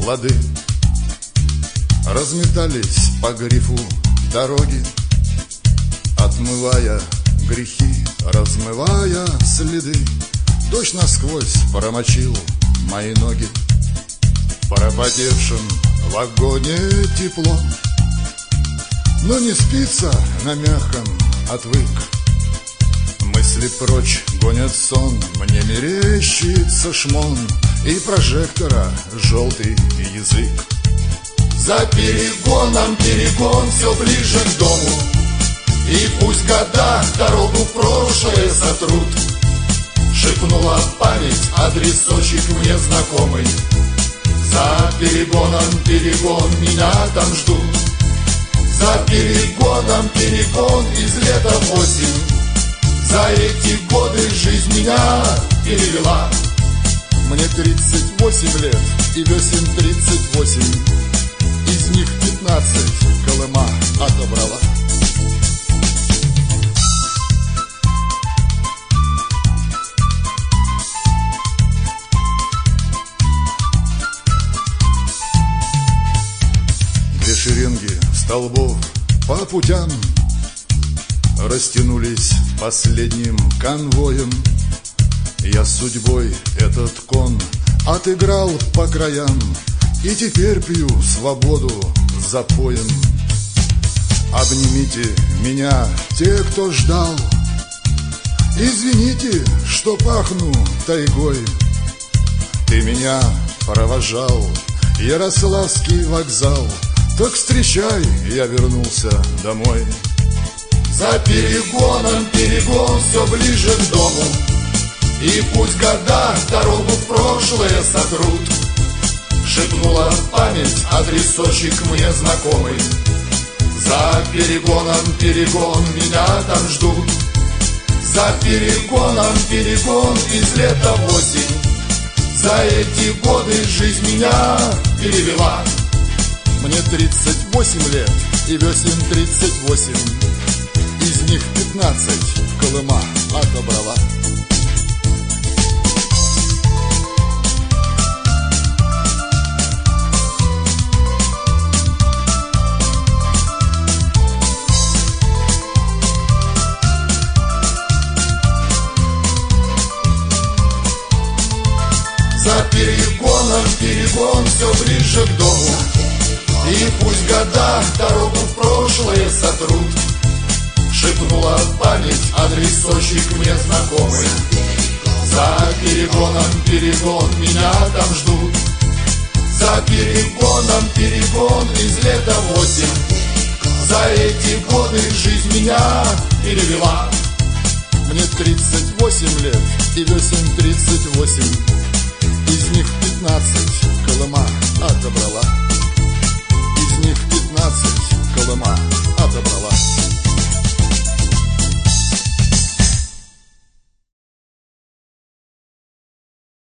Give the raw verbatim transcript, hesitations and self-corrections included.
плоды. Разметались по грифу дороги, отмывая грехи, размывая следы. Дождь насквозь промочил мои ноги. В пропотевшем вагоне тепло, но не спится на мягком, отвык. Мысли прочь гонят сон, мне мерещится шмон и прожектора желтый язык. За перегоном перегон все ближе к дому, и пусть года дорогу в прошлое сотрут. Шепнула память адресочек мне знакомый. За перегоном перегон, меня там ждут. За перегоном перегон из лета в осень. За эти годы жизнь меня перевела. Мне тридцать восемь лет и весен тридцать восемь. Из них пятнадцать Колыма отобрала. Две шеренги столбов по путям растянулись последним конвоем. Я судьбой этот кон отыграл по краям, и теперь пью свободу запоем. Обнимите меня, те, кто ждал. Извините, что пахну тайгой. Ты меня провожал, Ярославский вокзал. Так встречай, я вернулся домой. За перегоном перегон все ближе к дому, и пусть года дорогу в прошлое сотрут. Шепнула память адресочек мне знакомый. За перегоном перегон, меня там ждут. За перегоном перегон из лета в осень. За эти годы жизнь меня перевела. Мне тридцать восемь лет и весен тридцать восемь. Из них пятнадцать Колыма отобрала. За перегоном перегон все ближе к дому, и пусть года дорогу в прошлое сотрут. Шепнула память адресочек мне знакомый. За перегоном перегон, меня там ждут. За перегоном перегон из лета в осень. За эти годы жизнь меня перевела. Мне тридцать восемь лет и весен тридцать восемь. Из них пятнадцать Колыма